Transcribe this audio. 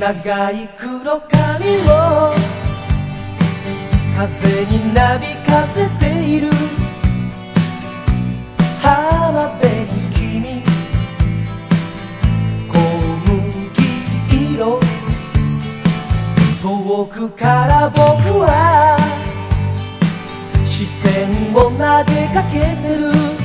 長い黒髪を風になびかせている浜辺に君小麦色遠くから僕は視線を投げかけてる